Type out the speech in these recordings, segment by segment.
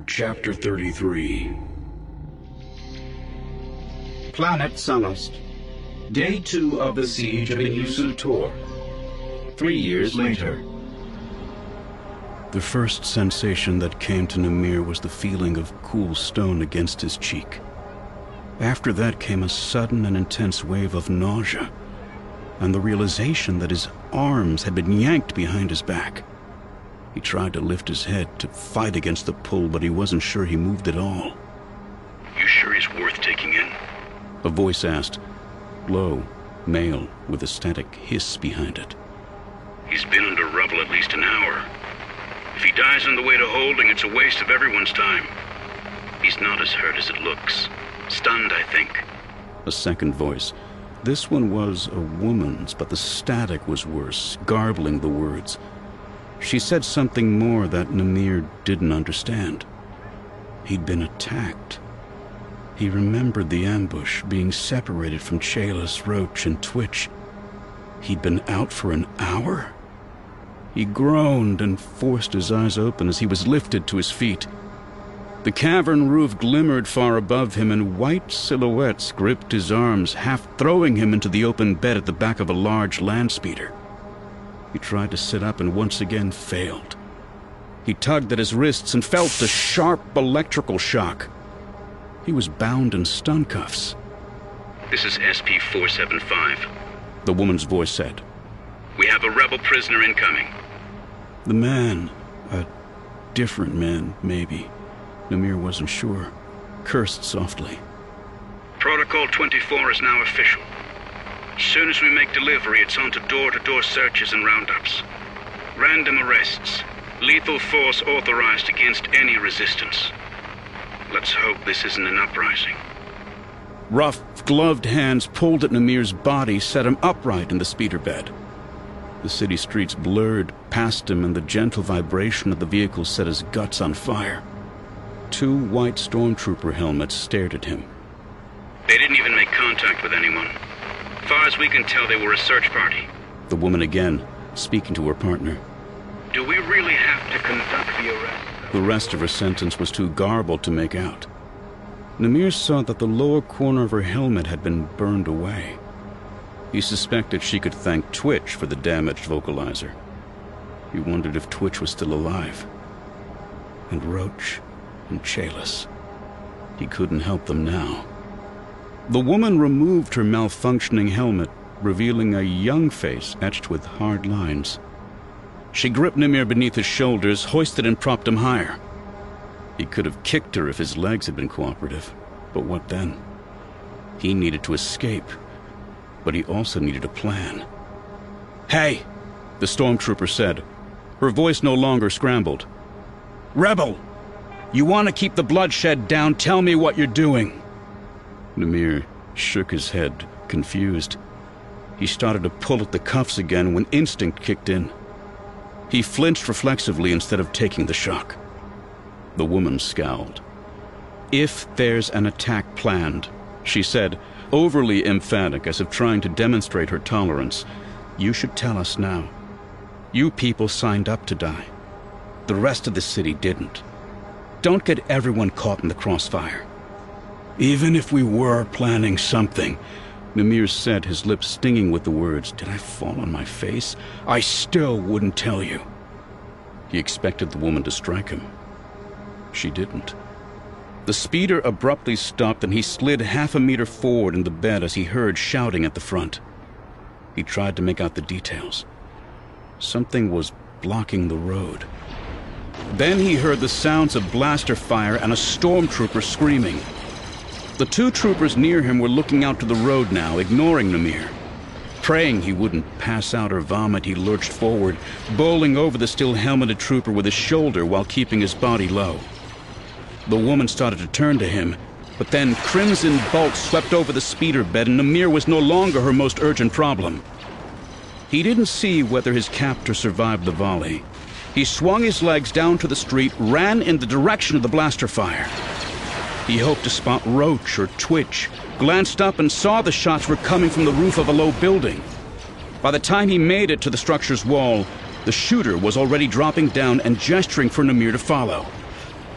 Chapter 33. Planet Sunost. Day 2 of the siege of Inusu Tor. 3 years later. The first sensation that came to Namir was the feeling of cool stone against his cheek. After that came a sudden and intense wave of nausea, and the realization that his arms had been yanked behind his back. He tried to lift his head to fight against the pull, but he wasn't sure he moved at all. "You sure he's worth taking in?" A voice asked, low, male, with a static hiss behind it. "He's been under rubble at least an hour. If he dies on the way to holding, it's a waste of everyone's time. He's not as hurt as it looks. Stunned, I think." A second voice. This one was a woman's, but the static was worse, garbling the words. She said something more that Namir didn't understand. He'd been attacked. He remembered the ambush, being separated from Chaylis, Roach, and Twitch. He'd been out for an hour? He groaned and forced his eyes open as he was lifted to his feet. The cavern roof glimmered far above him, and white silhouettes gripped his arms, half throwing him into the open bed at the back of a large land speeder. He tried to sit up and once again failed. He tugged at his wrists and felt a sharp electrical shock. He was bound in stun cuffs. "This is SP-475. The woman's voice said. "We have a rebel prisoner incoming." The man, a different man, maybe, Namir wasn't sure, cursed softly. "Protocol 24 is now official. As soon as we make delivery, it's on to door-to-door searches and roundups. Random arrests. Lethal force authorized against any resistance. Let's hope this isn't an uprising." Rough, gloved hands pulled at Namir's body, set him upright in the speeder bed. The city streets blurred past him, and the gentle vibration of the vehicle set his guts on fire. 2 white stormtrooper helmets stared at him. "They didn't even make contact with anyone. As far as we can tell, they were a search party." The woman again, speaking to her partner. "Do we really have to conduct the arrest?" The rest of her sentence was too garbled to make out. Namir saw that the lower corner of her helmet had been burned away. He suspected she could thank Twitch for the damaged vocalizer. He wondered if Twitch was still alive. And Roach and Chaylis. He couldn't help them now. The woman removed her malfunctioning helmet, revealing a young face etched with hard lines. She gripped Namir beneath his shoulders, hoisted and propped him higher. He could have kicked her if his legs had been cooperative, but what then? He needed to escape, but he also needed a plan. "Hey!" the stormtrooper said. Her voice no longer scrambled. "Rebel! You want to keep the bloodshed down, tell me what you're doing." Namir shook his head, confused. He started to pull at the cuffs again when instinct kicked in. He flinched reflexively instead of taking the shock. The woman scowled. "If there's an attack planned," she said, overly emphatic as if trying to demonstrate her tolerance, "you should tell us now. You people signed up to die. The rest of the city didn't. Don't get everyone caught in the crossfire." "Even if we were planning something," Namir said, his lips stinging with the words, "did I fall on my face? I still wouldn't tell you." He expected the woman to strike him. She didn't. The speeder abruptly stopped, and he slid half a meter forward in the bed as he heard shouting at the front. He tried to make out the details. Something was blocking the road. Then he heard the sounds of blaster fire and a stormtrooper screaming. The 2 troopers near him were looking out to the road now, ignoring Namir. Praying he wouldn't pass out or vomit, he lurched forward, bowling over the still helmeted trooper with his shoulder while keeping his body low. The woman started to turn to him, but then crimson bolts swept over the speeder bed, and Namir was no longer her most urgent problem. He didn't see whether his captor survived the volley. He swung his legs down to the street, ran in the direction of the blaster fire. He hoped to spot Roach or Twitch, glanced up and saw the shots were coming from the roof of a low building. By the time he made it to the structure's wall, the shooter was already dropping down and gesturing for Namir to follow.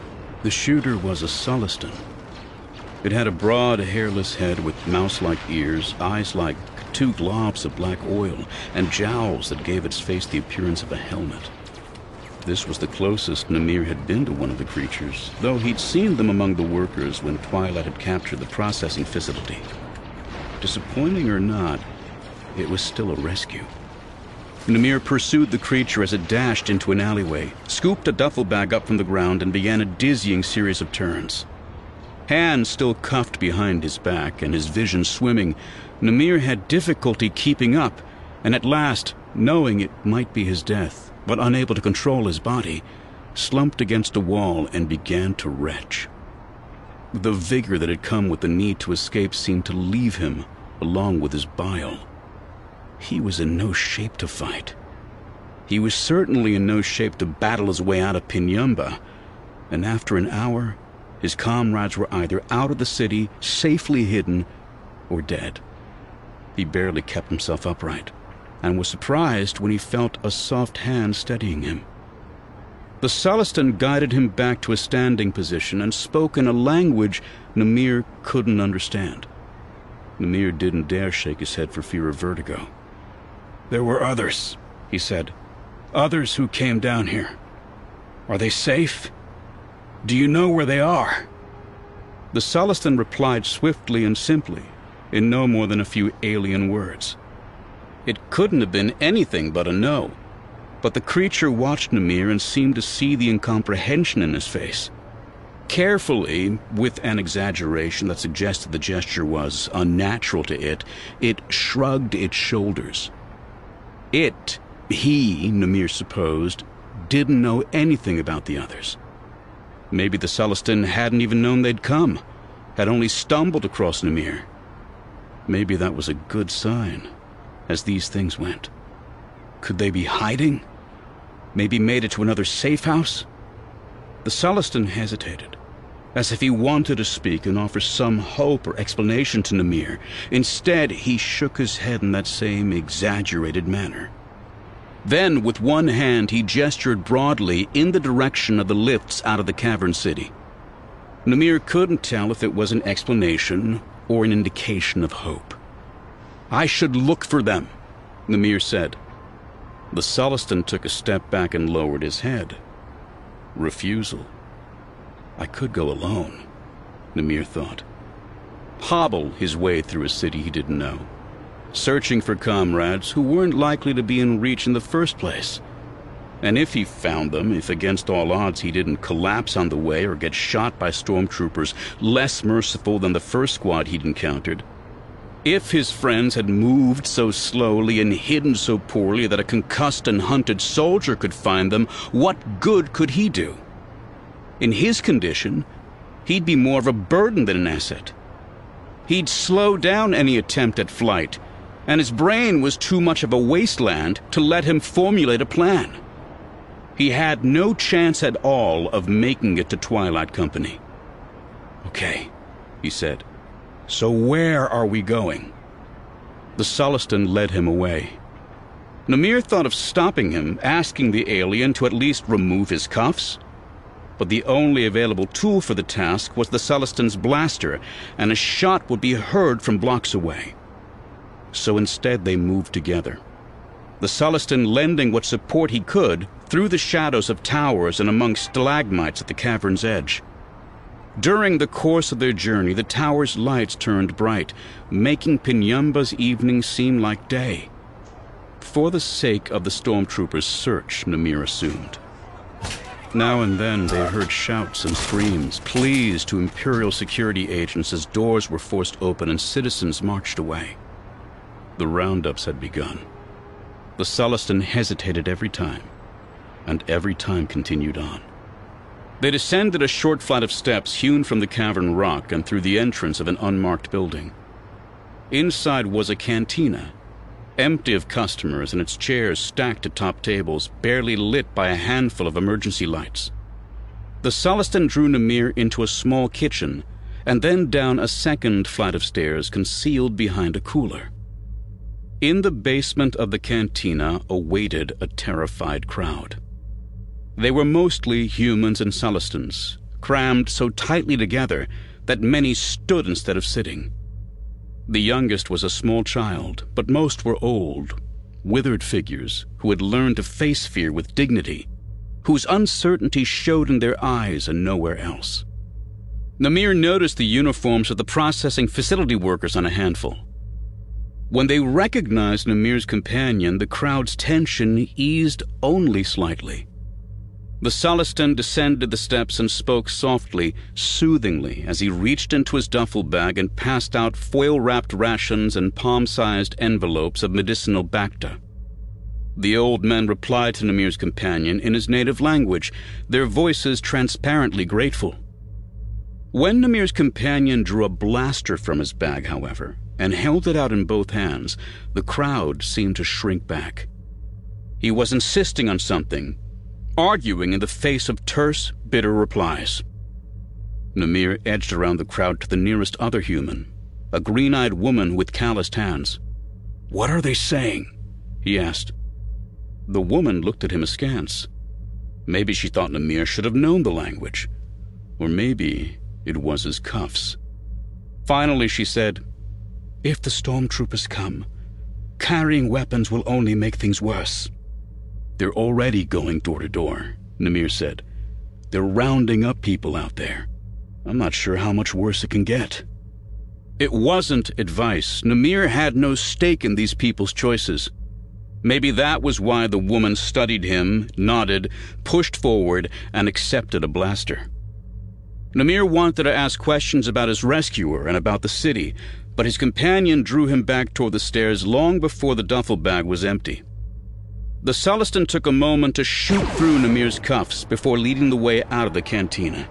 The shooter was a Sullustan. It had a broad, hairless head with mouse-like ears, eyes like two globs of black oil, and jowls that gave its face the appearance of a helmet. This was the closest Namir had been to one of the creatures, though he'd seen them among the workers when Twilight had captured the processing facility. Disappointing or not, it was still a rescue. Namir pursued the creature as it dashed into an alleyway, scooped a duffel bag up from the ground, and began a dizzying series of turns. Hands still cuffed behind his back and his vision swimming, Namir had difficulty keeping up, and at last, knowing it might be his death, but unable to control his body, slumped against a wall and began to retch. The vigor that had come with the need to escape seemed to leave him, along with his bile. He was in no shape to fight. He was certainly in no shape to battle his way out of Pinyumba, and after an hour, his comrades were either out of the city, safely hidden, or dead. He barely kept himself upright, and was surprised when he felt a soft hand steadying him. The Sullustan guided him back to a standing position and spoke in a language Namir couldn't understand. Namir didn't dare shake his head for fear of vertigo. "There were others," he said. "Others who came down here. Are they safe? Do you know where they are?" The Sullustan replied swiftly and simply, in no more than a few alien words. It couldn't have been anything but a no, but the creature watched Namir and seemed to see the incomprehension in his face. Carefully, with an exaggeration that suggested the gesture was unnatural to it, it shrugged its shoulders. He, Namir supposed, didn't know anything about the others. Maybe the Sullustan hadn't even known they'd come, had only stumbled across Namir. Maybe that was a good sign, as these things went. Could they be hiding? Maybe made it to another safe house? The Sullustan hesitated, as if he wanted to speak and offer some hope or explanation to Namir. Instead, he shook his head in that same exaggerated manner. Then, with one hand, he gestured broadly in the direction of the lifts out of the cavern city. Namir couldn't tell if it was an explanation or an indication of hope. "I should look for them," Namir said. The Sullustan took a step back and lowered his head. Refusal. I could go alone, Namir thought. Hobble his way through a city he didn't know, searching for comrades who weren't likely to be in reach in the first place. And if he found them, if against all odds he didn't collapse on the way or get shot by stormtroopers less merciful than the first squad he'd encountered, if his friends had moved so slowly and hidden so poorly that a concussed and hunted soldier could find them, what good could he do? In his condition, he'd be more of a burden than an asset. He'd slow down any attempt at flight, and his brain was too much of a wasteland to let him formulate a plan. He had no chance at all of making it to Twilight Company. "Okay," he said. "So where are we going?" The Sullustan led him away. Namir thought of stopping him, asking the alien to at least remove his cuffs. But the only available tool for the task was the Sullustan's blaster, and a shot would be heard from blocks away. So instead they moved together, the Sullustan lending what support he could through the shadows of towers and among stalagmites at the cavern's edge. During the course of their journey, the tower's lights turned bright, making Pinyumba's evening seem like day. For the sake of the stormtroopers' search, Namir assumed. Now and then they heard shouts and screams, pleas to Imperial security agents as doors were forced open and citizens marched away. The roundups had begun. The Sullustan hesitated every time, and every time continued on. They descended a short flight of steps hewn from the cavern rock and through the entrance of an unmarked building. Inside was a cantina, empty of customers and its chairs stacked atop tables, barely lit by a handful of emergency lights. The Sullustan drew Namir into a small kitchen and then down a second flight of stairs concealed behind a cooler. In the basement of the cantina awaited a terrified crowd. They were mostly humans and Sullustans, crammed so tightly together that many stood instead of sitting. The youngest was a small child, but most were old, withered figures who had learned to face fear with dignity, whose uncertainty showed in their eyes and nowhere else. Namir noticed the uniforms of the processing facility workers on a handful. When they recognized Namir's companion, the crowd's tension eased only slightly. The Solistan descended the steps and spoke softly, soothingly, as he reached into his duffel bag and passed out foil-wrapped rations and palm-sized envelopes of medicinal Bacta. The old men replied to Namir's companion in his native language, their voices transparently grateful. When Namir's companion drew a blaster from his bag, however, and held it out in both hands, the crowd seemed to shrink back. He was insisting on something, arguing in the face of terse, bitter replies. Namir edged around the crowd to the nearest other human, a green-eyed woman with calloused hands. "What are they saying?" he asked. The woman looked at him askance. Maybe she thought Namir should have known the language, or maybe it was his cuffs. Finally she said, "If the stormtroopers come, carrying weapons will only make things worse." "They're already going door to door," Namir said. "They're rounding up people out there. I'm not sure how much worse it can get." It wasn't advice. Namir had no stake in these people's choices. Maybe that was why the woman studied him, nodded, pushed forward, and accepted a blaster. Namir wanted to ask questions about his rescuer and about the city, but his companion drew him back toward the stairs long before the duffel bag was empty. The Solistan took a moment to shoot through Namir's cuffs before leading the way out of the cantina.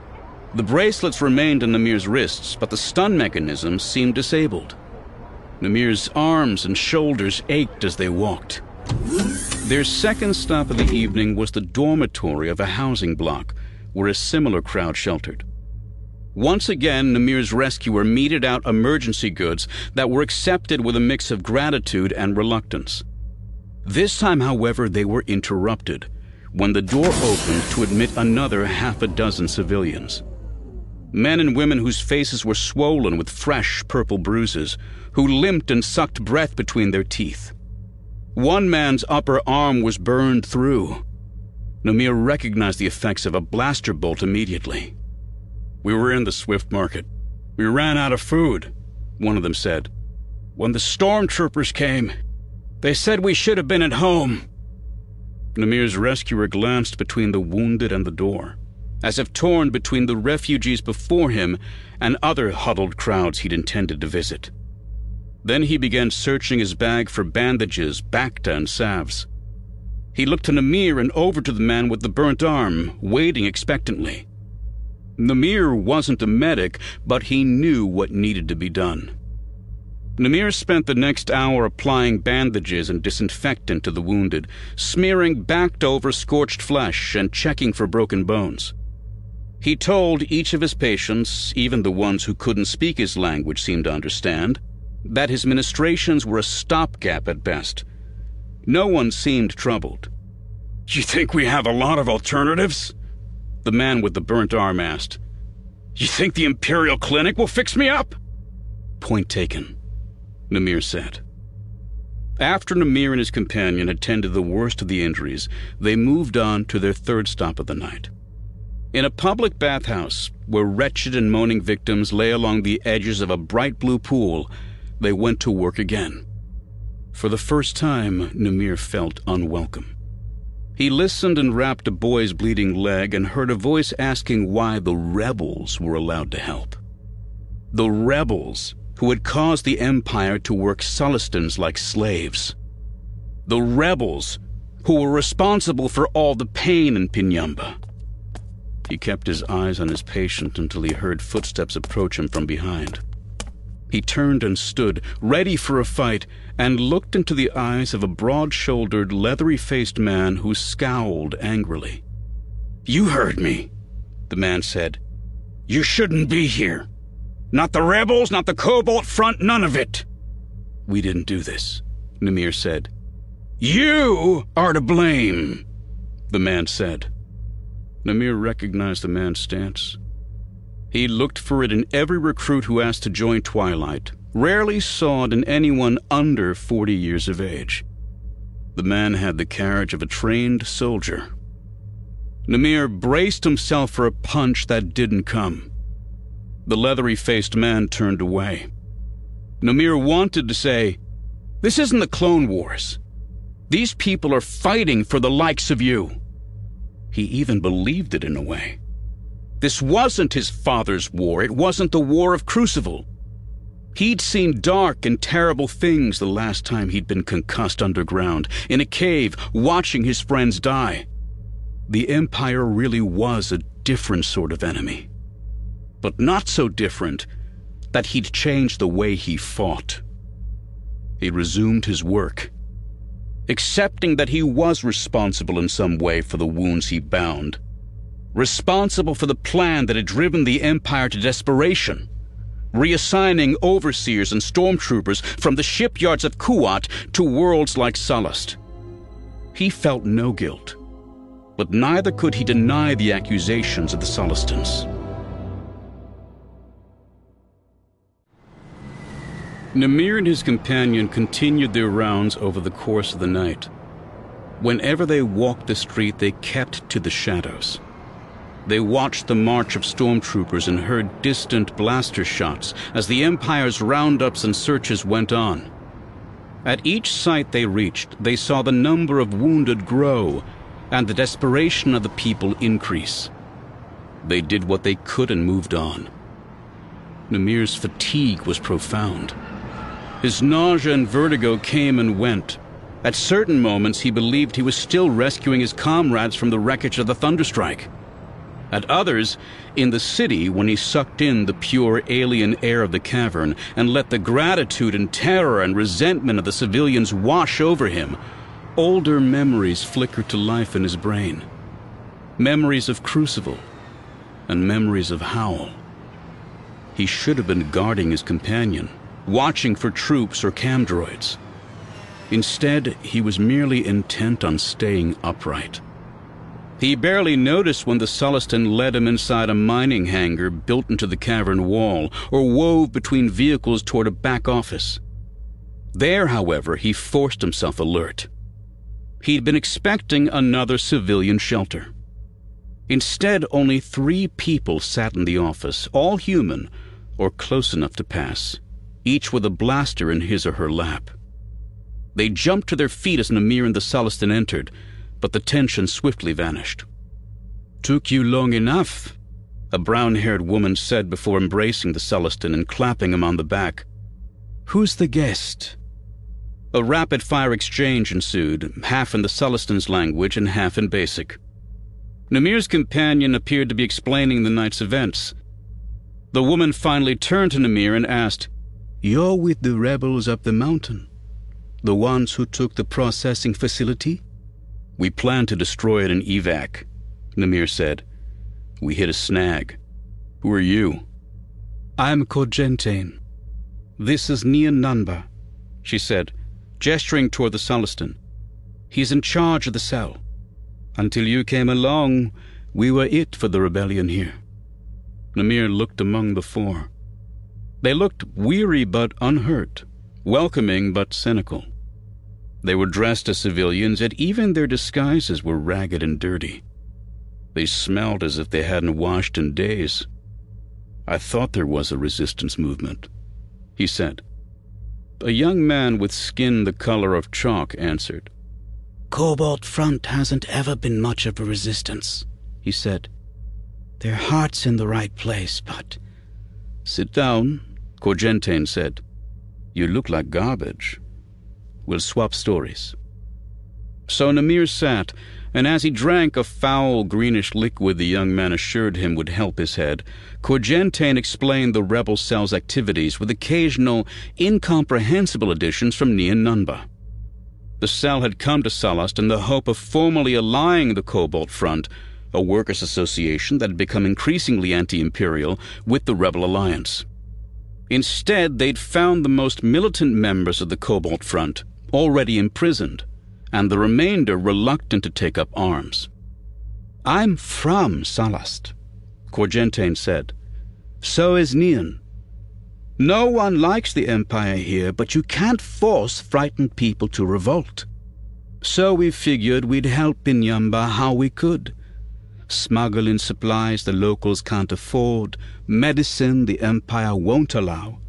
The bracelets remained on Namir's wrists, but the stun mechanism seemed disabled. Namir's arms and shoulders ached as they walked. Their second stop of the evening was the dormitory of a housing block, where a similar crowd sheltered. Once again, Namir's rescuer meted out emergency goods that were accepted with a mix of gratitude and reluctance. This time, however, they were interrupted when the door opened to admit another half a dozen civilians. Men and women whose faces were swollen with fresh purple bruises, who limped and sucked breath between their teeth. One man's upper arm was burned through. Namir recognized the effects of a blaster bolt immediately. "We were in the Swift Market. We ran out of food," one of them said. "When the stormtroopers came, they said we should have been at home." Namir's rescuer glanced between the wounded and the door, as if torn between the refugees before him and other huddled crowds he'd intended to visit. Then he began searching his bag for bandages, Bacta, and salves. He looked to Namir and over to the man with the burnt arm, waiting expectantly. Namir wasn't a medic, but he knew what needed to be done. Namir spent the next hour applying bandages and disinfectant to the wounded, smearing Bacta over scorched flesh and checking for broken bones. He told each of his patients, even the ones who couldn't speak his language seemed to understand, that his ministrations were a stopgap at best. No one seemed troubled. "You think we have a lot of alternatives?" the man with the burnt arm asked. "You think the Imperial Clinic will fix me up?" "Point taken," Namir said. After Namir and his companion had tended the worst of the injuries, they moved on to their third stop of the night. In a public bathhouse, where wretched and moaning victims lay along the edges of a bright blue pool, they went to work again. For the first time, Namir felt unwelcome. He listened and wrapped a boy's bleeding leg and heard a voice asking why the rebels were allowed to help. The rebels who had caused the Empire to work Solistans like slaves. The rebels who were responsible for all the pain in Pinyamba. He kept his eyes on his patient until he heard footsteps approach him from behind. He turned and stood, ready for a fight, and looked into the eyes of a broad-shouldered, leathery-faced man who scowled angrily. "You heard me," the man said. "You shouldn't be here. Not the rebels, not the Cobalt Front, none of it." "We didn't do this," Namir said. "You are to blame," the man said. Namir recognized the man's stance. He looked for it in every recruit who asked to join Twilight, rarely saw it in anyone under 40 years of age. The man had the carriage of a trained soldier. Namir braced himself for a punch that didn't come. The leathery-faced man turned away. Namir wanted to say, "This isn't the Clone Wars. These people are fighting for the likes of you." He even believed it in a way. This wasn't his father's war. It wasn't the War of Crucible. He'd seen dark and terrible things the last time he'd been concussed underground, in a cave, watching his friends die. The Empire really was a different sort of enemy. But not so different that he'd changed the way he fought. He resumed his work, accepting that he was responsible in some way for the wounds he bound, responsible for the plan that had driven the Empire to desperation, reassigning overseers and stormtroopers from the shipyards of Kuat to worlds like Sullust. He felt no guilt, but neither could he deny the accusations of the Sullustans. Namir and his companion continued their rounds over the course of the night. Whenever they walked the street, they kept to the shadows. They watched the march of stormtroopers and heard distant blaster shots as the Empire's roundups and searches went on. At each site they reached, they saw the number of wounded grow and the desperation of the people increase. They did what they could and moved on. Namir's fatigue was profound. His nausea and vertigo came and went. At certain moments, he believed he was still rescuing his comrades from the wreckage of the Thunderstrike. At others, in the city, when he sucked in the pure alien air of the cavern and let the gratitude and terror and resentment of the civilians wash over him, older memories flickered to life in his brain. Memories of Crucible and memories of Howl. He should have been guarding his companion, watching for troops or camdroids. Instead, he was merely intent on staying upright. He barely noticed when the Sullustan led him inside a mining hangar built into the cavern wall, or wove between vehicles toward a back office. There, however, he forced himself alert. He'd been expecting another civilian shelter. Instead, only 3 people sat in the office, all human, or close enough to pass, each with a blaster in his or her lap. They jumped to their feet as Namir and the Sullustan entered, but the tension swiftly vanished. "Took you long enough," a brown-haired woman said before embracing the Sullustan and clapping him on the back. "Who's the guest?" A rapid-fire exchange ensued, half in the Sullustan's language and half in Basic. Namir's companion appeared to be explaining the night's events. The woman finally turned to Namir and asked, "You're with the rebels up the mountain? The ones who took the processing facility?" "We planned to destroy it in evac," Namir said. "We hit a snag. Who are you?" "I'm Kogentane. This is Nien Nunba," she said, gesturing toward the Sullustan. "He's in charge of the cell. Until you came along, we were it for the rebellion here." Namir looked among the 4. They looked weary but unhurt, welcoming but cynical. They were dressed as civilians, yet even their disguises were ragged and dirty. They smelled as if they hadn't washed in days. "I thought there was a resistance movement," he said. A young man with skin the color of chalk answered. "Cobalt Front hasn't ever been much of a resistance," he said. "Their heart's in the right place, but—" "Sit down," Kogentane said. "You look like garbage. We'll swap stories." So Namir sat, and as he drank a foul, greenish liquid the young man assured him would help his head, Kogentane explained the rebel cell's activities with occasional, incomprehensible additions from Nien Nunba. The cell had come to Sullust in the hope of formally allying the Cobalt Front, a workers' association that had become increasingly anti-imperial, with the Rebel Alliance. Instead, they'd found the most militant members of the Cobalt Front already imprisoned, and the remainder reluctant to take up arms. I'm from Salast, Corgentane said. So is Nian. No one likes the Empire here, but you can't force frightened people to revolt. So we figured we'd help Binyamba how we could. Smuggle in supplies the locals can't afford, medicine the Empire won't allow.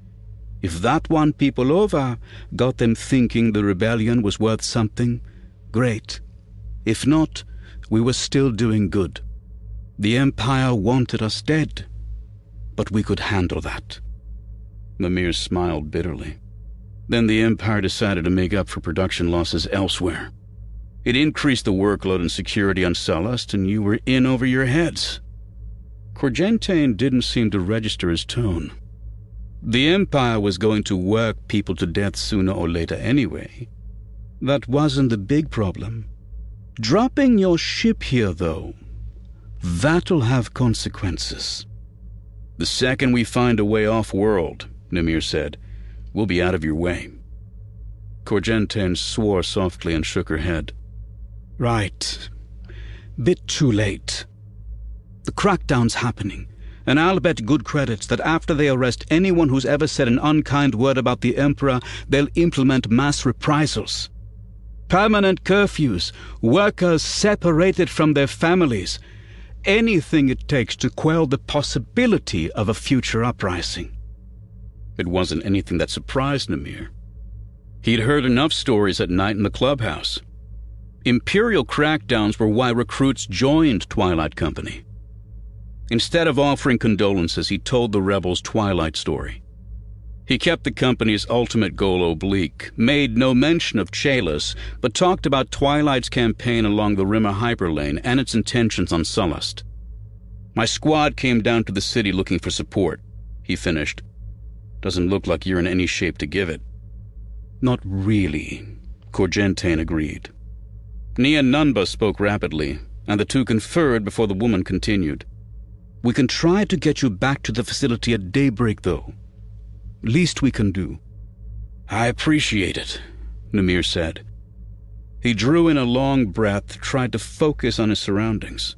If that won people over, got them thinking the rebellion was worth something, great. If not, we were still doing good. The Empire wanted us dead, but we could handle that. Mimir smiled bitterly. Then the Empire decided to make up for production losses elsewhere. It increased the workload and security on Salast, and you were in over your heads. Corgentane didn't seem to register his tone. The Empire was going to work people to death sooner or later anyway. That wasn't the big problem. Dropping your ship here, though, that'll have consequences. The second we find a way off-world, Nimir said, we'll be out of your way. Corgentane swore softly and shook her head. Right. Bit too late. The crackdown's happening, and I'll bet good credits that after they arrest anyone who's ever said an unkind word about the Emperor, they'll implement mass reprisals. Permanent curfews, workers separated from their families, anything it takes to quell the possibility of a future uprising. It wasn't anything that surprised Nimir. He'd heard enough stories at night in the clubhouse. Imperial crackdowns were why recruits joined Twilight Company. Instead of offering condolences, he told the rebels Twilight story. He kept the company's ultimate goal oblique, made no mention of Chalice, but talked about Twilight's campaign along the Rimmer Hyperlane and its intentions on Salast. My squad came down to the city looking for support, he finished. Doesn't look like you're in any shape to give it. Not really, Corgentane agreed. Nia Nunba spoke rapidly, and the two conferred before the woman continued. We can try to get you back to the facility at daybreak, though. Least we can do. I appreciate it, Nimir said. He drew in a long breath, tried to focus on his surroundings.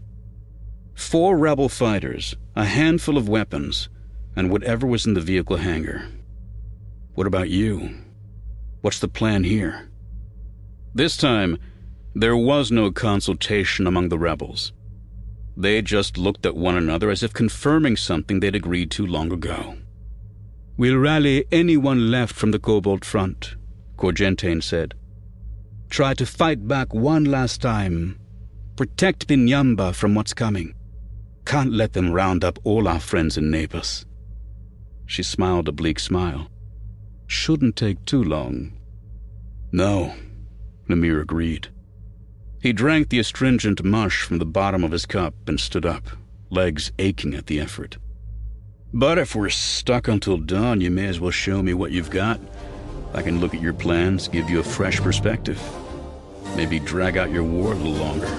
4 rebel fighters, a handful of weapons, and whatever was in the vehicle hangar. What about you? What's the plan here? This time, there was no consultation among the rebels. They just looked at one another as if confirming something they'd agreed to long ago. We'll rally anyone left from the Cobalt front, Corgentane said. Try to fight back one last time. Protect Binyamba from what's coming. Can't let them round up all our friends and neighbors. She smiled a bleak smile. Shouldn't take too long. No, Nimir agreed. He drank the astringent mush from the bottom of his cup and stood up, legs aching at the effort. But if we're stuck until dawn, you may as well show me what you've got. I can look at your plans, give you a fresh perspective. Maybe drag out your war a little longer.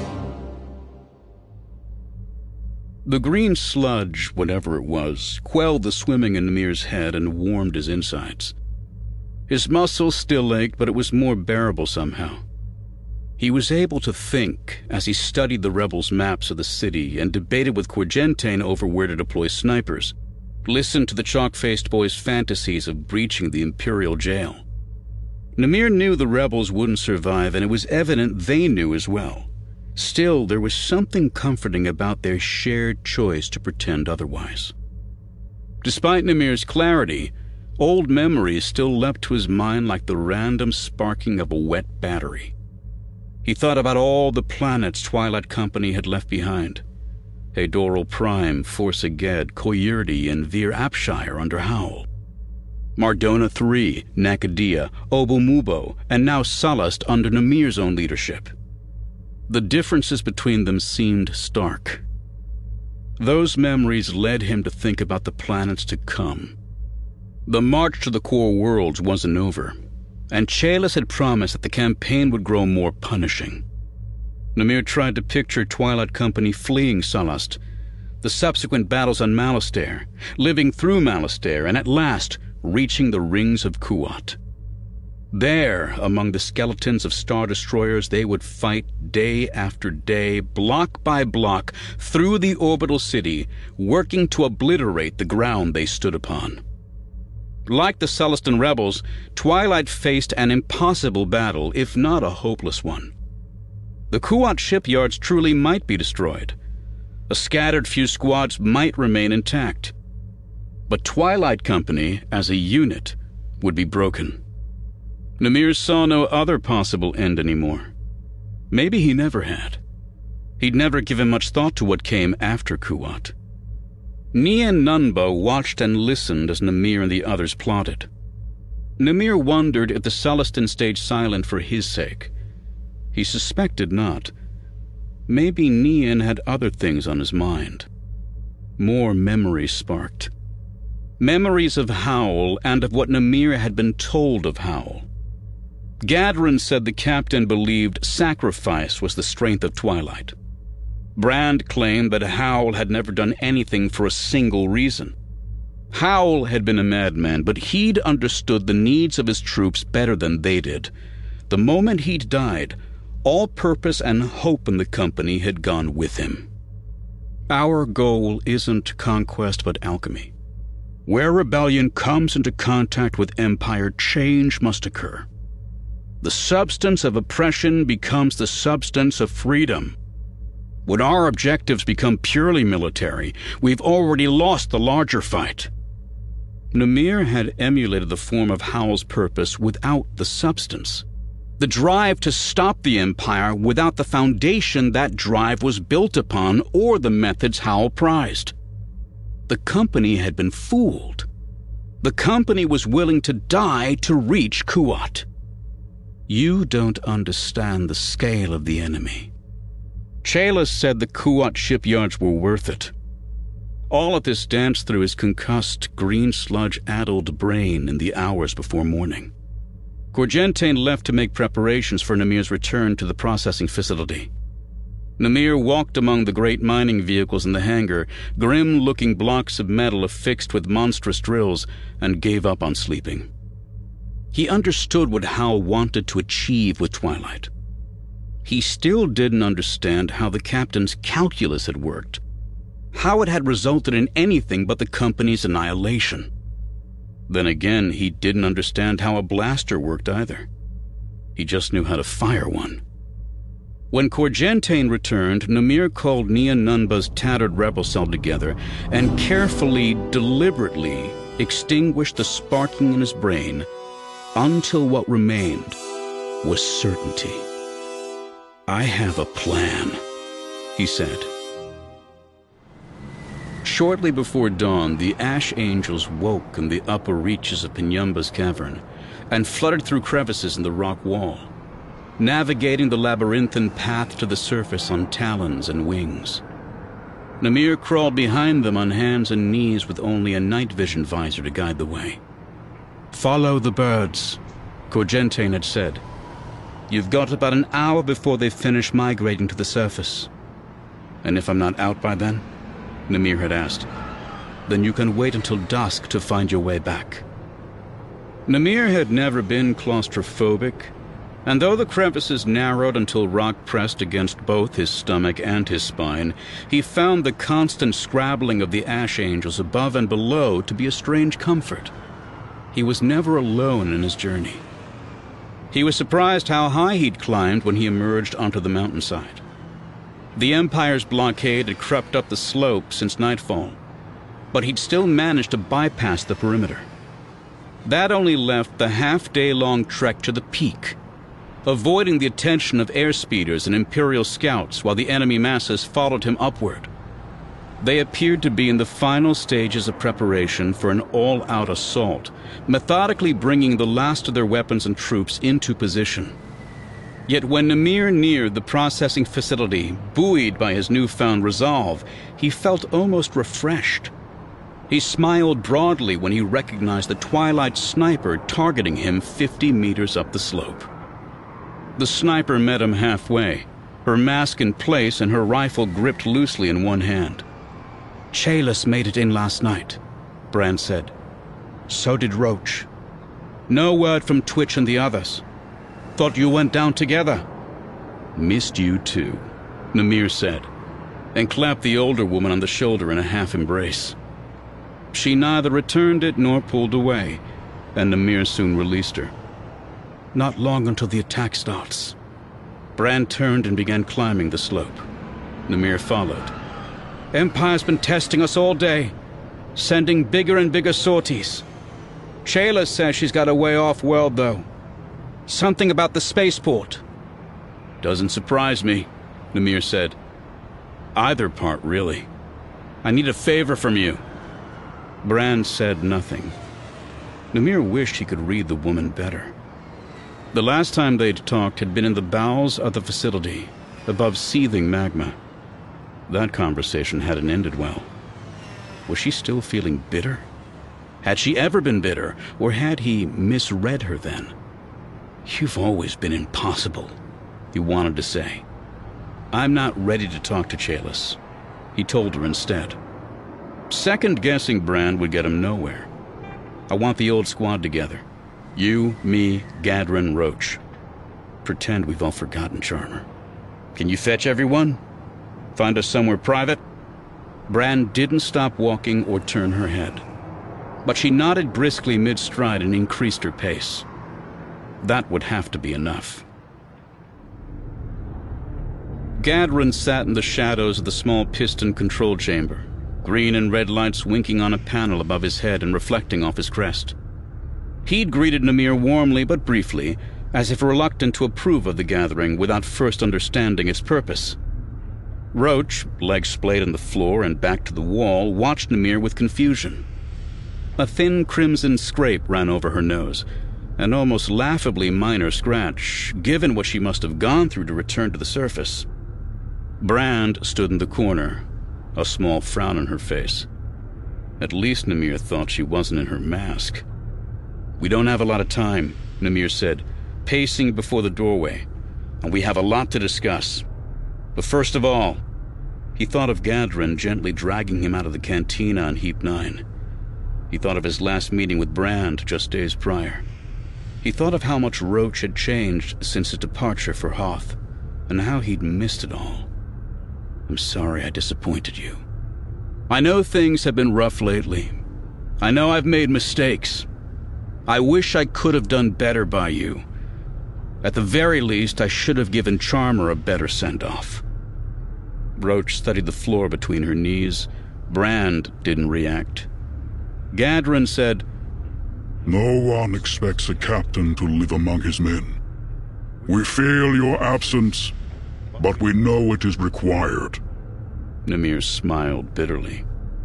The green sludge, whatever it was, quelled the swimming in Nimir's head and warmed his insides. His muscles still ached, but it was more bearable somehow. He was able to think as he studied the rebels' maps of the city and debated with Corgentane over where to deploy snipers, listened to the chalk-faced boy's fantasies of breaching the Imperial jail. Nimir knew the rebels wouldn't survive, and it was evident they knew as well. Still, there was something comforting about their shared choice to pretend otherwise. Despite Nimir's clarity, old memories still leapt to his mind like the random sparking of a wet battery. He thought about all the planets Twilight Company had left behind. Hadoral Prime, Force Aged, Koyurdi, and Vir Apshire under Howl. Mardona III, Nakadia, Obumubo, and now Salast under Nimir's own leadership. The differences between them seemed stark. Those memories led him to think about the planets to come. The march to the core worlds wasn't over, and Chalice had promised that the campaign would grow more punishing. Nimir tried to picture Twilight Company fleeing Salast, the subsequent battles on Malastare, living through Malastare, and at last reaching the rings of Kuat. There, among the skeletons of Star Destroyers, they would fight day after day, block by block, through the orbital city, working to obliterate the ground they stood upon. Like the Celestin rebels, Twilight faced an impossible battle, if not a hopeless one. The Kuat shipyards truly might be destroyed. A scattered few squads might remain intact. But Twilight Company, as a unit, would be broken. Namir saw no other possible end anymore. Maybe he never had. He'd never given much thought to what came after Kuat. Nian Nunbo watched and listened as Namir and the others plotted. Namir wondered if the Celestin stayed silent for his sake. He suspected not. Maybe Nian had other things on his mind. More memories sparked. Memories of Howl and of what Namir had been told of Howl. Gadron said the captain believed sacrifice was the strength of Twilight. Brand claimed that Howl had never done anything for a single reason. Howl had been a madman, but he'd understood the needs of his troops better than they did. The moment he'd died, all purpose and hope in the company had gone with him. Our goal isn't conquest but alchemy. Where rebellion comes into contact with empire, change must occur. The substance of oppression becomes the substance of freedom. When our objectives become purely military, we've already lost the larger fight. Namir had emulated the form of Howl's purpose without the substance. The drive to stop the Empire without the foundation that drive was built upon or the methods Howl prized. The company had been fooled. The company was willing to die to reach Kuat. You don't understand the scale of the enemy. Chayla said the Kuat shipyards were worth it. All of this danced through his concussed, green sludge-addled brain in the hours before morning. Corgentane left to make preparations for Namir's return to the processing facility. Namir walked among the great mining vehicles in the hangar, grim-looking blocks of metal affixed with monstrous drills, and gave up on sleeping. He understood what Howl wanted to achieve with Twilight. He still didn't understand how the captain's calculus had worked, how it had resulted in anything but the company's annihilation. Then again, he didn't understand how a blaster worked either. He just knew how to fire one. When Corgentane returned, Namir called Nian Nunba's tattered rebel cell together and carefully, deliberately extinguished the sparking in his brain until what remained was certainty. "I have a plan," he said. Shortly before dawn, the Ash Angels woke in the upper reaches of Pinyumba's cavern and fluttered through crevices in the rock wall, navigating the labyrinthine path to the surface on talons and wings. Namir crawled behind them on hands and knees with only a night vision visor to guide the way. "Follow the birds," Corgentane had said. "You've got about an hour before they finish migrating to the surface." "And if I'm not out by then?" Namir had asked. "Then you can wait until dusk to find your way back." Namir had never been claustrophobic, and though the crevices narrowed until rock pressed against both his stomach and his spine, he found the constant scrabbling of the Ash Angels above and below to be a strange comfort. He was never alone in his journey. He was surprised how high he'd climbed when he emerged onto the mountainside. The Empire's blockade had crept up the slope since nightfall, but he'd still managed to bypass the perimeter. That only left the half-day-long trek to the peak, avoiding the attention of airspeeders and Imperial scouts while the enemy masses followed him upward. They appeared to be in the final stages of preparation for an all-out assault, methodically bringing the last of their weapons and troops into position. Yet when Namir neared the processing facility, buoyed by his newfound resolve, he felt almost refreshed. He smiled broadly when he recognized the Twilight sniper targeting him 50 meters up the slope. The sniper met him halfway, her mask in place and her rifle gripped loosely in one hand. "Chaylis made it in last night," Brand said. "So did Roach." No word from Twitch and the others. Thought you went down together." "Missed you too," Namir said, and clapped the older woman on the shoulder in a half-embrace. She neither returned it nor pulled away, and Namir soon released her. "Not long until the attack starts." Brand turned and began climbing the slope. Namir followed. "Empire's been testing us all day, sending bigger and bigger sorties. Shayla says she's got a way off-world, though. Something about the spaceport." "Doesn't surprise me," Namir said. "Either part, really. I need a favor from you." Brand said nothing. Namir wished he could read the woman better. The last time they'd talked had been in the bowels of the facility, above seething magma. That conversation hadn't ended well. Was she still feeling bitter? Had she ever been bitter, or had he misread her then? "You've always been impossible," he wanted to say. "I'm not ready to talk to Chalice," he told her instead. Second-guessing Brand would get him nowhere. "I want the old squad together. You, me, Gadrin, Roach. Pretend we've all forgotten Charmer. Can you fetch everyone? Find us somewhere private?" Brand didn't stop walking or turn her head, but she nodded briskly mid-stride and increased her pace. That would have to be enough. Gadrin sat in the shadows of the small piston control chamber, green and red lights winking on a panel above his head and reflecting off his crest. He'd greeted Namir warmly but briefly, as if reluctant to approve of the gathering without first understanding its purpose. Roach, legs splayed on the floor and back to the wall, watched Namir with confusion. A thin crimson scrape ran over her nose, an almost laughably minor scratch, given what she must have gone through to return to the surface. Brand stood in the corner, a small frown on her face. At least Namir thought she wasn't in her mask. "We don't have a lot of time," Namir said, pacing before the doorway, "and we have a lot to discuss. But first of all," he thought of Gadrin gently dragging him out of the cantina on Heap 9. He thought of his last meeting with Brand just days prior. He thought of how much Roach had changed since his departure for Hoth, and how he'd missed it all. "I'm sorry I disappointed you. I know things have been rough lately. I know I've made mistakes. I wish I could have done better by you. At the very least, I should have given Charmer a better send-off." Roach studied the floor between her knees. Brand didn't react. Gadrin said, "No one expects a captain to live among his men. We feel your absence, but we know it is required." Namir smiled bitterly.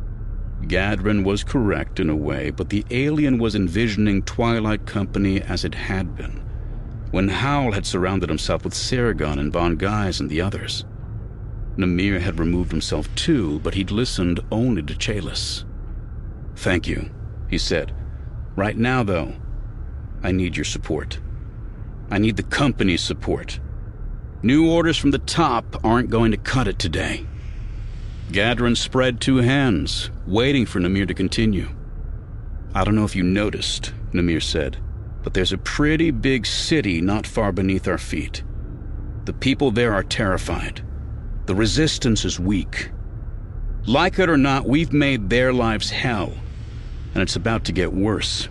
Gadrin was correct in a way, but the alien was envisioning Twilight Company as it had been, when Howl had surrounded himself with Saragon and Von Guys and the others. Namir had removed himself too, but he'd listened only to Chalice. "Thank you," he said. "Right now, though, I need your support. I need the company's support. New orders from the top aren't going to cut it today." Gadrin spread two hands, waiting for Namir to continue. "I don't know if you noticed," Namir said, "but there's a pretty big city not far beneath our feet. The people there are terrified. The resistance is weak. Like it or not, we've made their lives hell, and it's about to get worse.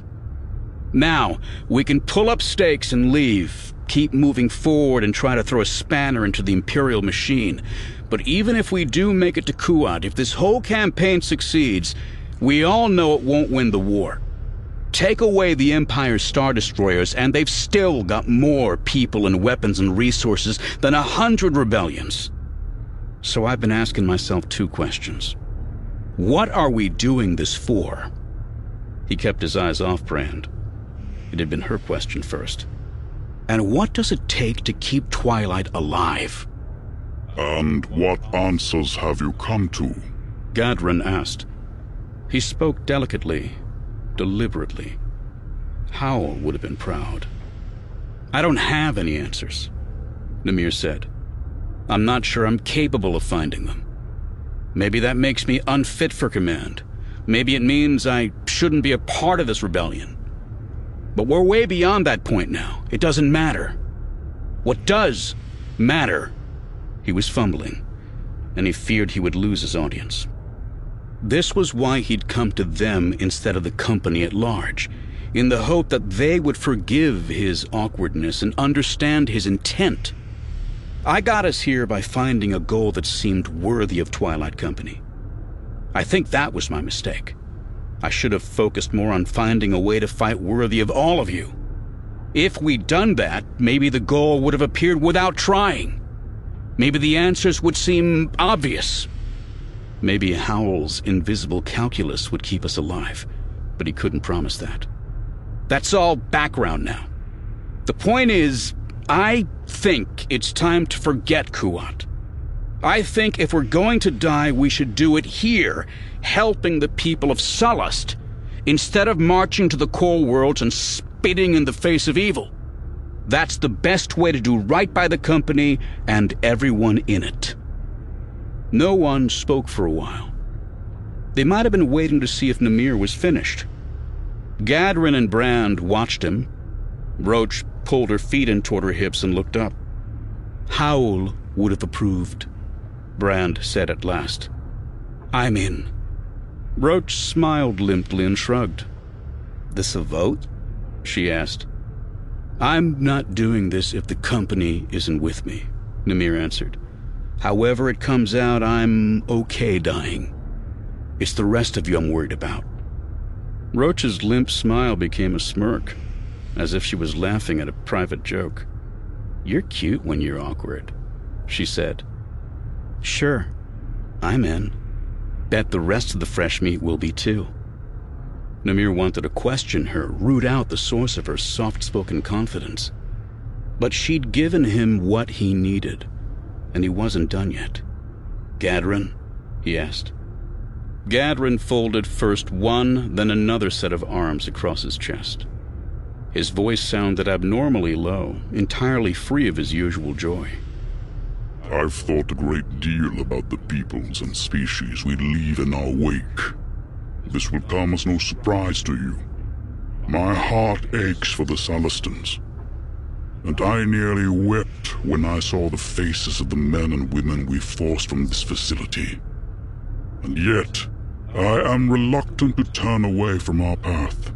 Now, we can pull up stakes and leave, keep moving forward and try to throw a spanner into the Imperial machine. But even if we do make it to Kuat, if this whole campaign succeeds, we all know it won't win the war. Take away the Empire's Star Destroyers, and they've still got more people and weapons and resources than 100 rebellions. So I've been asking myself two questions. What are we doing this for?" He kept his eyes off Brand. It had been her question first. "And what does it take to keep Twilight alive?" "And what answers have you come to?" Gadrin asked. He spoke delicately, deliberately. Howl would have been proud. "I don't have any answers," Namir said. "I'm not sure I'm capable of finding them. Maybe that makes me unfit for command. Maybe it means I shouldn't be a part of this rebellion. But we're way beyond that point now. It doesn't matter. What does matter? He was fumbling, and he feared he would lose his audience. This was why he'd come to them instead of the company at large, in the hope that they would forgive his awkwardness and understand his intent. I got us here by finding a goal that seemed worthy of Twilight Company. I think that was my mistake. I should have focused more on finding a way to fight worthy of all of you. If we'd done that, maybe the goal would have appeared without trying. Maybe the answers would seem obvious. Maybe Howell's invisible calculus would keep us alive, but he couldn't promise that. That's all background now. The point is, I think it's time to forget Kuat. I think if we're going to die, we should do it here, helping the people of Sullust, instead of marching to the core worlds and spitting in the face of evil. That's the best way to do right by the company and everyone in it. No one spoke for a while. They might have been waiting to see if Namir was finished. Gadrin and Brand watched him. Roach pulled her feet in toward her hips and looked up. Howell would have approved, Brand said at last. I'm in. Roach smiled limply and shrugged. This a vote? She asked. I'm not doing this if the company isn't with me, Namir answered. However it comes out, I'm okay dying. It's the rest of you I'm worried about. Roach's limp smile became a smirk, as if she was laughing at a private joke. You're cute when you're awkward, she said. Sure, I'm in. Bet the rest of the fresh meat will be too. Namir wanted to question her, root out the source of her soft-spoken confidence. But she'd given him what he needed, and he wasn't done yet. Gadrin? He asked. Gadrin folded first one, then another set of arms across his chest. His voice sounded abnormally low, entirely free of his usual joy. I've thought a great deal about the peoples and species we leave in our wake. This will come as no surprise to you. My heart aches for the Sullustans, and I nearly wept when I saw the faces of the men and women we forced from this facility. And yet, I am reluctant to turn away from our path.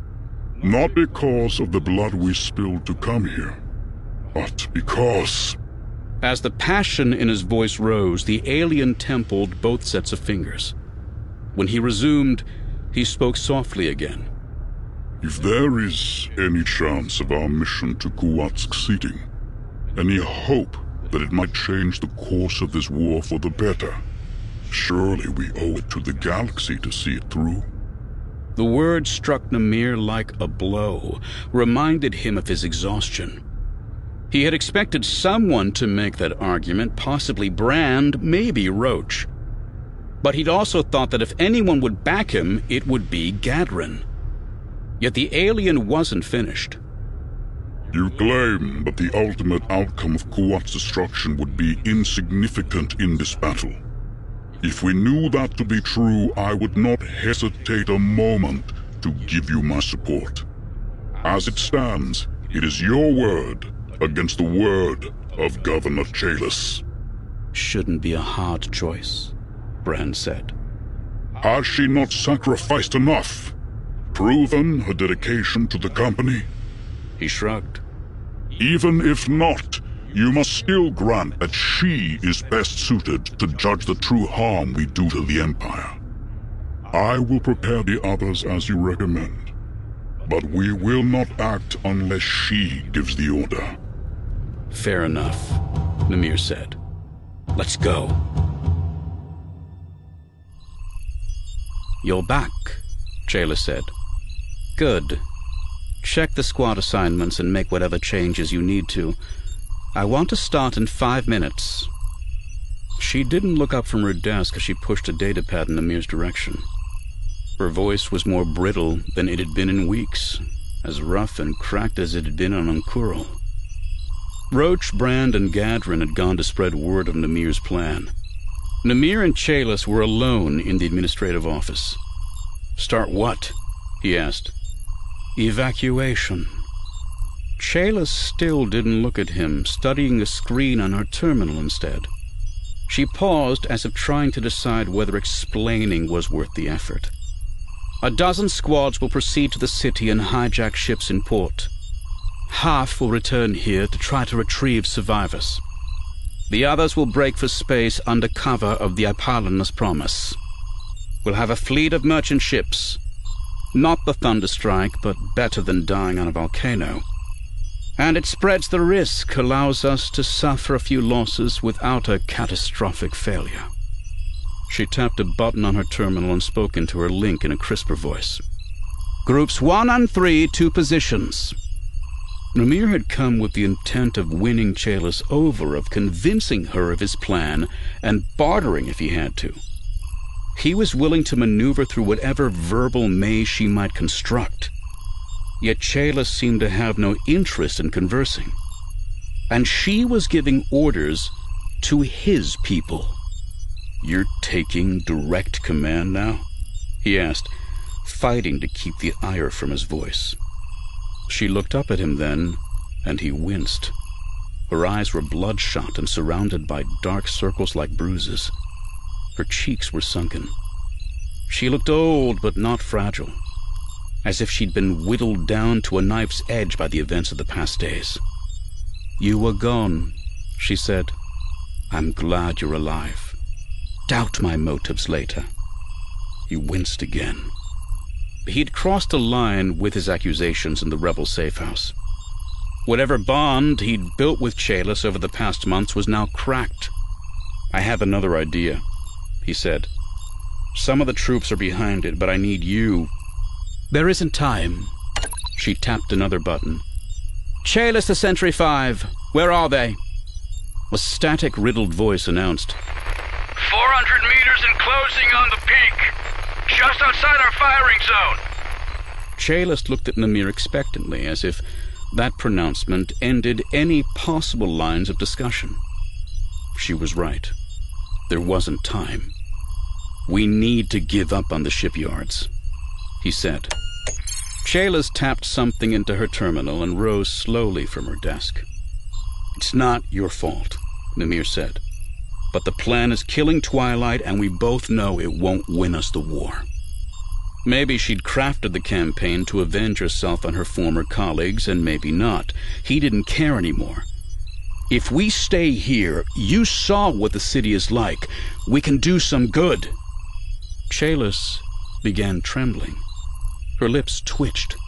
Not because of the blood we spilled to come here, but because... As the passion in his voice rose, the alien templed both sets of fingers. When he resumed, he spoke softly again. If there is any chance of our mission to Kuat succeeding, any hope that it might change the course of this war for the better, surely we owe it to the galaxy to see it through. The word struck Namir like a blow, reminded him of his exhaustion. He had expected someone to make that argument, possibly Brand, maybe Roach. But he'd also thought that if anyone would back him, it would be Gadrin. Yet the alien wasn't finished. You claim that the ultimate outcome of Kuat's destruction would be insignificant in this battle. If we knew that to be true, I would not hesitate a moment to give you my support. As it stands, it is your word against the word of Governor Chalice. Shouldn't be a hard choice, Brand said. Has she not sacrificed enough? Proven her dedication to the company? He shrugged. Even if not, you must still grant that she is best suited to judge the true harm we do to the Empire. I will prepare the others as you recommend, but we will not act unless she gives the order. Fair enough, Namir said. Let's go. You're back, Chayla said. Good. Check the squad assignments and make whatever changes you need to. I want to start in 5 minutes. She didn't look up from her desk as she pushed a datapad in Namir's direction. Her voice was more brittle than it had been in weeks, as rough and cracked as it had been on Unkurl. Roach, Brand, and Gadrin had gone to spread word of Namir's plan. Namir and Chalice were alone in the administrative office. Start what? He asked. Evacuation. Chayla still didn't look at him, studying the screen on her terminal instead. She paused as if trying to decide whether explaining was worth the effort. A dozen squads will proceed to the city and hijack ships in port. Half will return here to try to retrieve survivors. The others will break for space under cover of the Apollonus Promise. We'll have a fleet of merchant ships. Not the Thunderstrike, but better than dying on a volcano. And it spreads the risk, allows us to suffer a few losses without a catastrophic failure. She tapped a button on her terminal and spoke into her link in a crisper voice. Groups 1 and 3 to positions. Namir had come with the intent of winning Chaylis over, of convincing her of his plan, and bartering if he had to. He was willing to maneuver through whatever verbal maze she might construct. Yet Chaylis seemed to have no interest in conversing. And she was giving orders to his people. "You're taking direct command now?" he asked, fighting to keep the ire from his voice. She looked up at him then, and he winced. Her eyes were bloodshot and surrounded by dark circles like bruises. Her cheeks were sunken. She looked old but not fragile, as if she'd been whittled down to a knife's edge by the events of the past days. "You were gone," she said. "I'm glad you're alive. Doubt my motives later." He winced again. He'd crossed a line with his accusations in the rebel safehouse. Whatever bond he'd built with Chaylis over the past months was now cracked. "I have another idea," he said. "Some of the troops are behind it, but I need you." "There isn't time." She tapped another button. "Chaylis to Sentry 5. Where are they?" A static-riddled voice announced. 400 meters and closing on the peak. Just outside our firing zone." Chaylis looked at Namir expectantly, as if that pronouncement ended any possible lines of discussion. She was right. There wasn't time. "We need to give up on the shipyards," he said. Chaylis tapped something into her terminal and rose slowly from her desk. "It's not your fault," Namir said. "But the plan is killing Twilight, and we both know it won't win us the war." Maybe she'd crafted the campaign to avenge herself on her former colleagues, and maybe not. He didn't care anymore. "If we stay here, you saw what the city is like. We can do some good." Chaylis began trembling. Her lips twitched.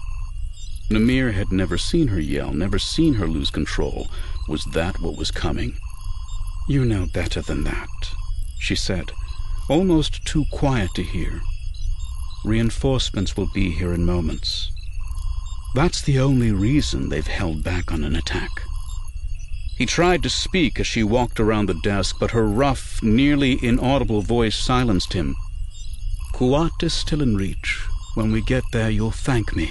Namir had never seen her yell, never seen her lose control. Was that what was coming? "You know better than that," she said, almost too quiet to hear. "Reinforcements will be here in moments. That's the only reason they've held back on an attack." He tried to speak as she walked around the desk, but her rough, nearly inaudible voice silenced him. "Kuat is still in reach. When we get there, you'll thank me."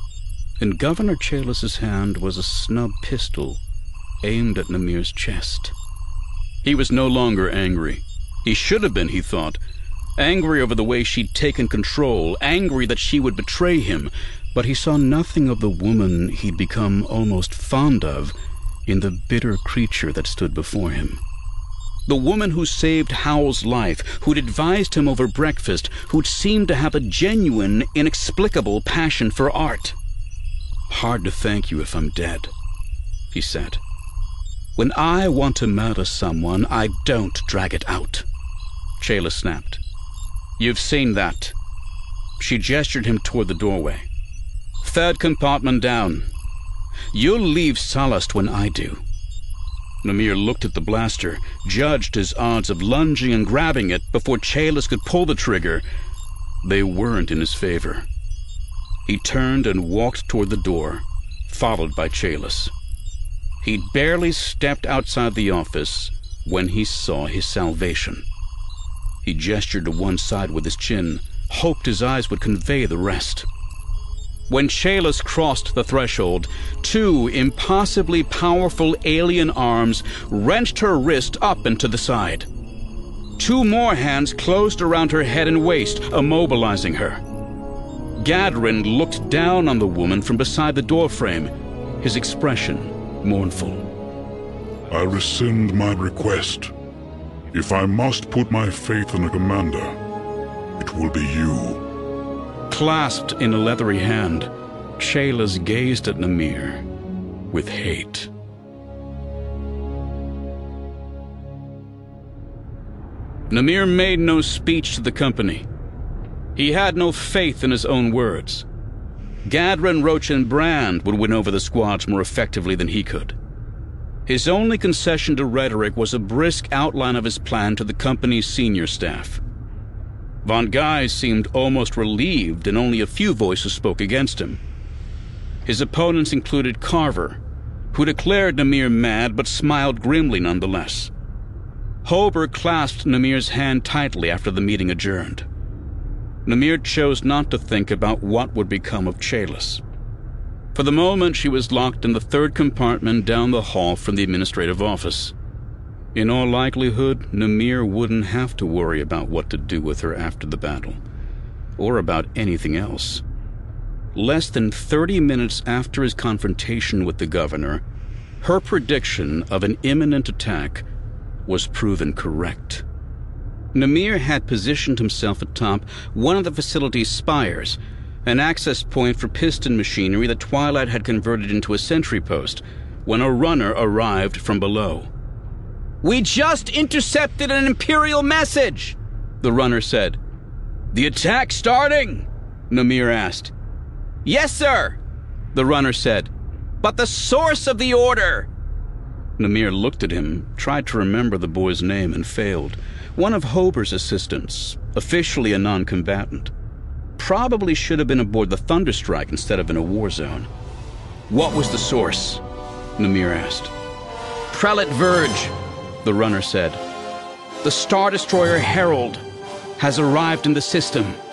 In Governor Chaylis's hand was a snub pistol aimed at Namir's chest. He was no longer angry. He should have been, he thought. Angry over the way she'd taken control, angry that she would betray him, but he saw nothing of the woman he'd become almost fond of in the bitter creature that stood before him. The woman who saved Howell's life, who'd advised him over breakfast, who'd seemed to have a genuine, inexplicable passion for art. "Hard to thank you if I'm dead," he said. "When I want to murder someone, I don't drag it out," Chaylis snapped. "You've seen that." She gestured him toward the doorway. "Third compartment down. You'll leave Sallust when I do." Namir looked at the blaster, judged his odds of lunging and grabbing it before Chaylis could pull the trigger. They weren't in his favor. He turned and walked toward the door, followed by Chaylis. He'd barely stepped outside the office when he saw his salvation. He gestured to one side with his chin, hoped his eyes would convey the rest. When Chaylis crossed the threshold, two impossibly powerful alien arms wrenched her wrist up and to the side. Two more hands closed around her head and waist, immobilizing her. Gadrin looked down on the woman from beside the doorframe, his expression mournful. I rescind my request. If I must put my faith in a commander, it will be you. Clasped in a leathery hand, Chaylas gazed at Namir with hate. Namir made no speech to the company. He had no faith in his own words. Gadrin, Roach, and Brand would win over the squads more effectively than he could. His only concession to rhetoric was a brisk outline of his plan to the company's senior staff. Von Guy seemed almost relieved, and only a few voices spoke against him. His opponents included Carver, who declared Namir mad but smiled grimly nonetheless. Hober clasped Namir's hand tightly after the meeting adjourned. Namir chose not to think about what would become of Chaylas. For the moment, she was locked in the third compartment down the hall from the administrative office. In all likelihood, Namir wouldn't have to worry about what to do with her after the battle, or about anything else. Less than 30 minutes after his confrontation with the governor, her prediction of an imminent attack was proven correct. Namir had positioned himself atop one of the facility's spires, an access point for piston machinery that Twilight had converted into a sentry post, when a runner arrived from below. "We just intercepted an Imperial message," the runner said. "The attack starting?" Namir asked. "Yes, sir," the runner said. "But the source of the order—" Namir looked at him, tried to remember the boy's name, and failed. One of Hober's assistants, officially a non-combatant. Probably should have been aboard the Thunderstrike instead of in a war zone. "What was the source?" Namir asked. "Prelate Verge," the runner said. "The Star Destroyer Herald has arrived in the system."